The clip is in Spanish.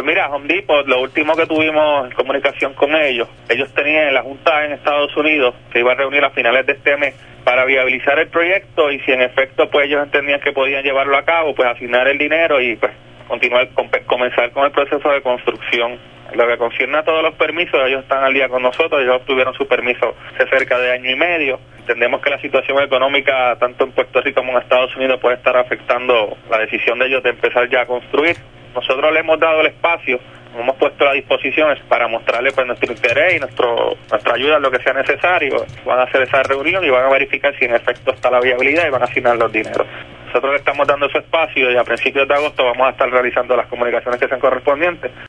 Pues mira, Home Depot, lo último que tuvimos en comunicación con ellos tenían la Junta en Estados Unidos, que iba a reunir a finales de este mes para viabilizar el proyecto, y si en efecto pues ellos entendían que podían llevarlo a cabo, pues asignar el dinero y pues comenzar con el proceso de construcción. Lo que concierne a todos los permisos, ellos están al día con nosotros, ellos obtuvieron su permiso hace cerca de año y medio. Entendemos que la situación económica, tanto en Puerto Rico como en Estados Unidos, puede estar afectando la decisión de ellos de empezar ya a construir. Nosotros le hemos dado el espacio, nos hemos puesto a disposición para mostrarle pues nuestro interés y nuestra ayuda en lo que sea necesario. Van a hacer esa reunión y van a verificar si en efecto está la viabilidad y van a asignar los dineros. Nosotros le estamos dando su espacio y a principios de agosto vamos a estar realizando las comunicaciones que sean correspondientes.